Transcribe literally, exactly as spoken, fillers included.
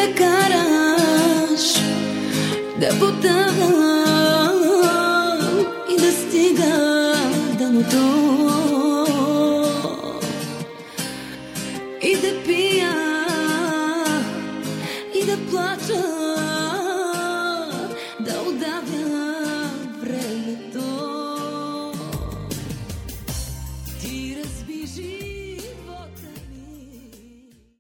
ме караш да потъвам и да стига дъното, и да пия, и да плача.